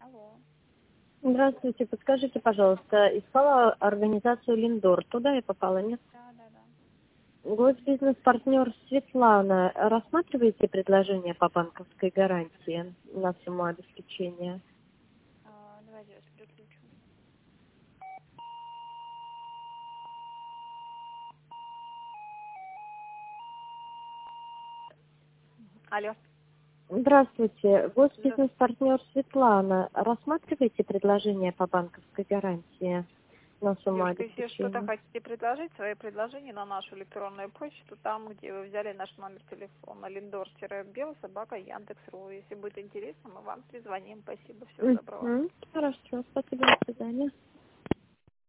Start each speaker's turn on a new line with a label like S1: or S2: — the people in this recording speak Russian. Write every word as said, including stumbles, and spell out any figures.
S1: Алло.
S2: Здравствуйте, подскажите, пожалуйста, искала организацию Линдор. Туда я попала, нет?
S1: Да, да, да.
S2: Госбизнес-партнер Светлана. Рассматриваете предложение по банковской гарантии на сумму обеспечения?
S1: А, давайте я вас переключу. Алло.
S2: Здравствуйте,
S1: Здравствуйте.
S2: госбизнес-партнер Светлана. Рассматриваете предложение по банковской гарантии на сумму
S1: Девушка, если что-то
S2: обеспечения?
S1: хотите предложить, свои предложения на нашу электронную почту, там, где вы взяли наш номер телефона, линдор-бел, собака, Яндекс.ру. Если будет интересно, мы вам перезвоним. Спасибо, всего доброго.
S2: Мгм. Хорошо, спасибо, до свидания.